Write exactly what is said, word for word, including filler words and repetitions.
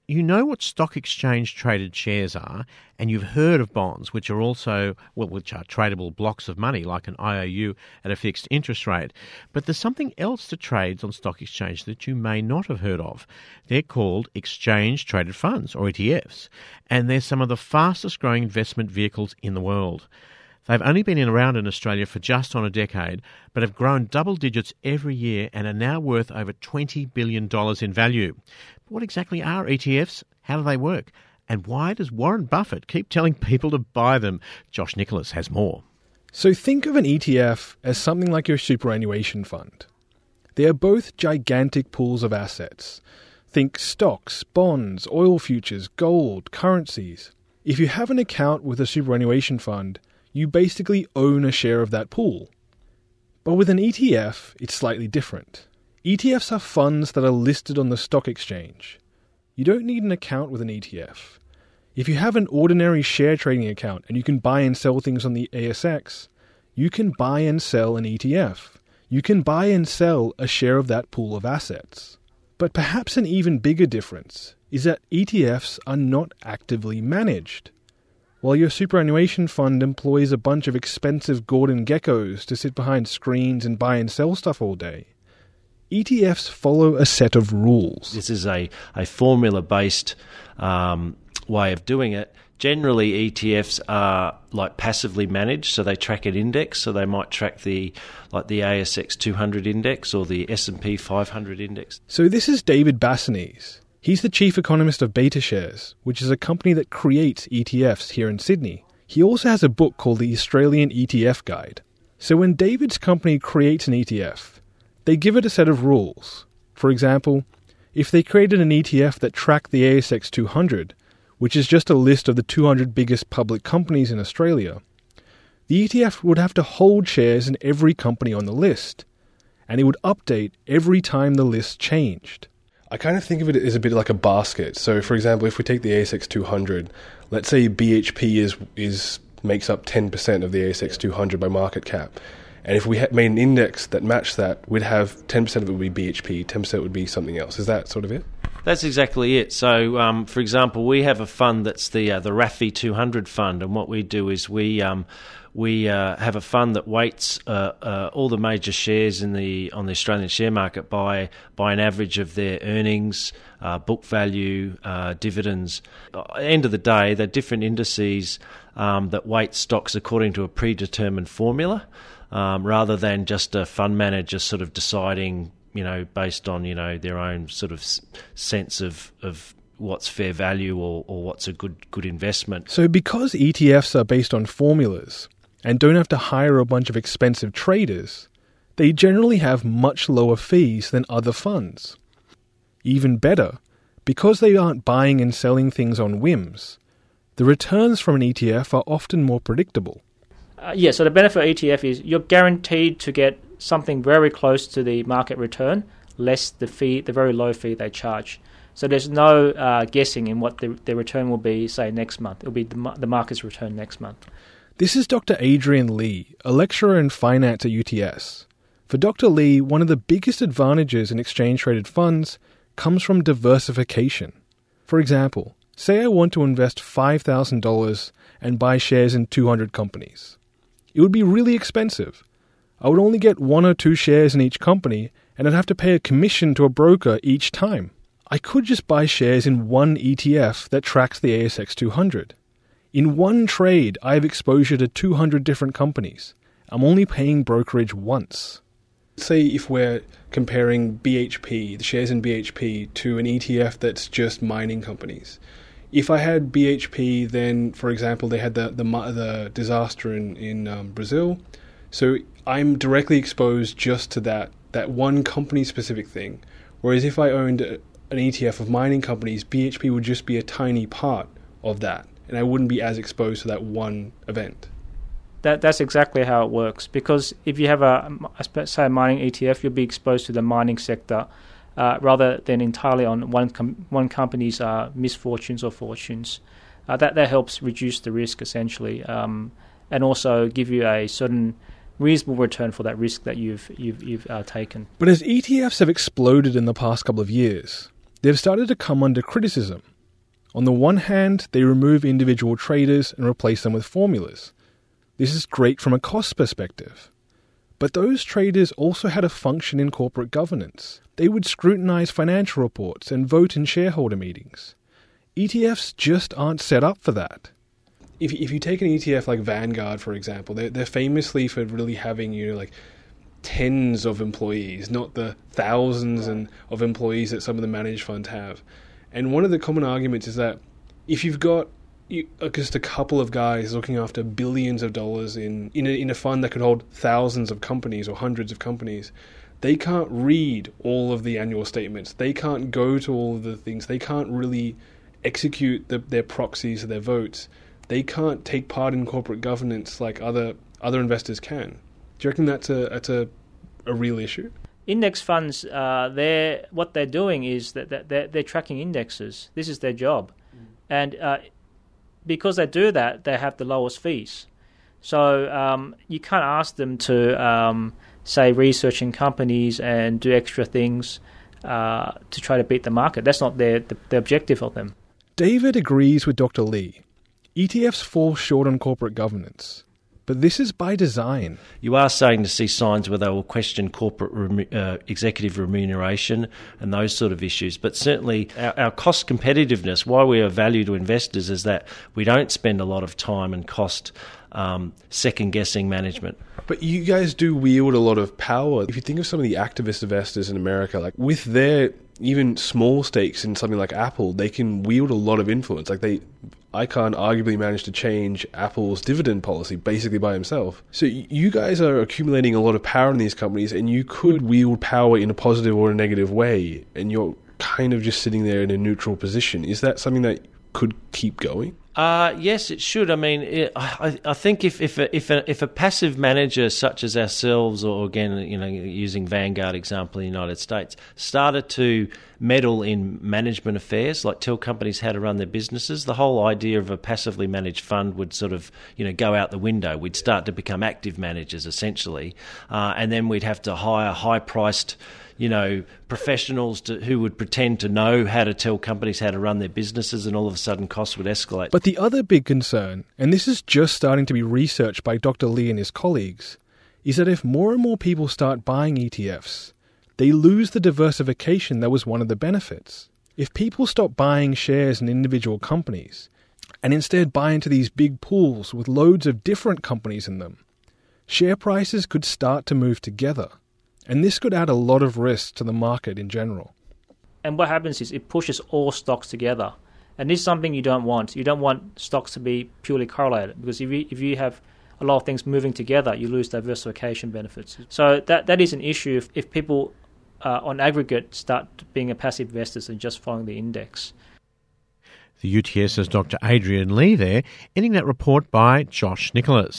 You know what stock exchange traded shares are, and you've heard of bonds, which are also, well, which are tradable blocks of money, like an I O U at a fixed interest rate. But there's something else that trades on stock exchange that you may not have heard of. They're called exchange traded funds, or E T Fs, and they're some of the fastest growing investment vehicles in the world. They've only been around in Australia for just on a decade, but have grown double digits every year and are now worth over twenty billion dollars in value. But what exactly are E T Fs? How do they work? And why does Warren Buffett keep telling people to buy them? Josh Nicholas has more. So think of an E T F as something like your superannuation fund. They are both gigantic pools of assets. Think stocks, bonds, oil futures, gold, currencies. If you have an account with a superannuation fund, you basically own a share of that pool. But with an E T F, it's slightly different. E T Fs are funds that are listed on the stock exchange. You don't need an account with an E T F. If you have an ordinary share trading account and you can buy and sell things on the A S X, you can buy and sell an E T F. You can buy and sell a share of that pool of assets. But perhaps an even bigger difference is that E T Fs are not actively managed. While your superannuation fund employs a bunch of expensive Gordon geckos to sit behind screens and buy and sell stuff all day, E T Fs follow a set of rules. This is a, a formula-based um, way of doing it. Generally, E T Fs are like passively managed, so they track an index. So they might track the like the A S X two hundred index or the S and P five hundred index. So this is David Bassanese. He's the chief economist of BetaShares, which is a company that creates E T Fs here in Sydney. He also has a book called the Australian E T F Guide. So when David's company creates an E T F, they give it a set of rules. For example, if they created an E T F that tracked the A S X two hundred, which is just a list of the two hundred biggest public companies in Australia, the E T F would have to hold shares in every company on the list, and it would update every time the list changed. I kind of think of it as a bit like a basket. So, for example, if we take the A S X two hundred, let's say B H P is is makes up ten percent of the A S X two hundred by market cap. And if we had made an index that matched that, we'd have ten percent of it would be B H P, ten percent would be something else. Is that sort of it? That's exactly it. So, um, for example, we have a fund that's the uh, the R A F I two hundred fund, and what we do is we um, we uh, have a fund that weights uh, uh, all the major shares in the on the Australian share market by by an average of their earnings, uh, book value, uh, dividends. At the end of the day, they're different indices um, that weight stocks according to a predetermined formula, um, rather than just a fund manager sort of deciding, you know, based on, you know, their own sort of sense of, of what's fair value or, or what's a good good investment. So because E T Fs are based on formulas and don't have to hire a bunch of expensive traders, they generally have much lower fees than other funds. Even better, because they aren't buying and selling things on whims, the returns from an E T F are often more predictable. Uh, yeah, so the benefit of E T F is you're guaranteed to get something very close to the market return, less the fee, the very low fee they charge. So there's no uh, guessing in what the, the return will be, say, next month. It'll be the, the market's return next month. This is Doctor Adrian Lee, a lecturer in finance at U T S. For Doctor Lee, one of the biggest advantages in exchange-traded funds comes from diversification. For example, say I want to invest five thousand dollars and buy shares in two hundred companies. It would be really expensive. I would only get one or two shares in each company, and I'd have to pay a commission to a broker each time. I could just buy shares in one E T F that tracks the A S X two hundred. In one trade, I have exposure to two hundred different companies. I'm only paying brokerage once. Say if we're comparing B H P, the shares in B H P, to an E T F that's just mining companies. If I had B H P, then, for example, they had the the, the disaster in, in um, Brazil. So I'm directly exposed just to that, that one company-specific thing. Whereas if I owned a, an E T F of mining companies, B H P would just be a tiny part of that, and I wouldn't be as exposed to that one event. That That's exactly how it works, because if you have a, say, a mining E T F, you'll be exposed to the mining sector uh, rather than entirely on one com- one company's uh, misfortunes or fortunes. Uh, that, that helps reduce the risk, essentially, um, and also give you a certain reasonable return for that risk that you've you've, you've uh, taken. But as E T Fs have exploded in the past couple of years, they've started to come under criticism. On the one hand, they remove individual traders and replace them with formulas. This is great from a cost perspective. But those traders also had a function in corporate governance. They would scrutinize financial reports and vote in shareholder meetings. E T Fs just aren't set up for that. If if you take an E T F like Vanguard, for example, they're, they're famously for really having, you know, like tens of employees, not the thousands and of employees that some of the managed funds have. And one of the common arguments is that if you've got you, uh, just a couple of guys looking after billions of dollars in in a, in a fund that could hold thousands of companies or hundreds of companies, they can't read all of the annual statements. They can't go to all of the things. They can't really execute the, their proxies or their votes. They can't take part in corporate governance like other other investors can. Do you reckon that's a that's a, a real issue? Index funds, uh, they're what they're doing is that, that they're, they're tracking indexes. This is their job, mm. and uh, because they do that, they have the lowest fees. So um, you can't ask them to um, say research in companies and do extra things uh, to try to beat the market. That's not their the, the objective of them. David agrees with Doctor Lee. E T Fs fall short on corporate governance. But this is by design. You are starting to see signs where they will question corporate remu- uh, executive remuneration and those sort of issues. But certainly our, our cost competitiveness, why we are value to investors, is that we don't spend a lot of time and cost um, second-guessing management. But you guys do wield a lot of power. If you think of some of the activist investors in America, like with their even small stakes in something like Apple, they can wield a lot of influence. Like they... I can't arguably manage to change Apple's dividend policy basically by himself. So you guys are accumulating a lot of power in these companies, and you could wield power in a positive or a negative way, and you're kind of just sitting there in a neutral position. Is that something that could keep going? Uh, yes, it should. I mean, it, I, I think if if a, if a, if a passive manager such as ourselves, or again, you know, using Vanguard example in the United States, started to meddle in management affairs, like tell companies how to run their businesses, the whole idea of a passively managed fund would sort of, you know, go out the window. We'd start to become active managers essentially, uh, and then we'd have to hire high-priced, you know, professionals to, who would pretend to know how to tell companies how to run their businesses, and all of a sudden costs would escalate. But the other big concern, and this is just starting to be researched by Doctor Lee and his colleagues, is that if more and more people start buying E T Fs, they lose the diversification that was one of the benefits. If people stop buying shares in individual companies, and instead buy into these big pools with loads of different companies in them, share prices could start to move together. And this could add a lot of risk to the market in general. And what happens is it pushes all stocks together. And this is something you don't want. You don't want stocks to be purely correlated, because if you, if you have a lot of things moving together, you lose diversification benefits. So that that is an issue if, if people uh, on aggregate start being a passive investors and just following the index. The U T S's Doctor Adrian Lee there, ending that report by Josh Nicholas.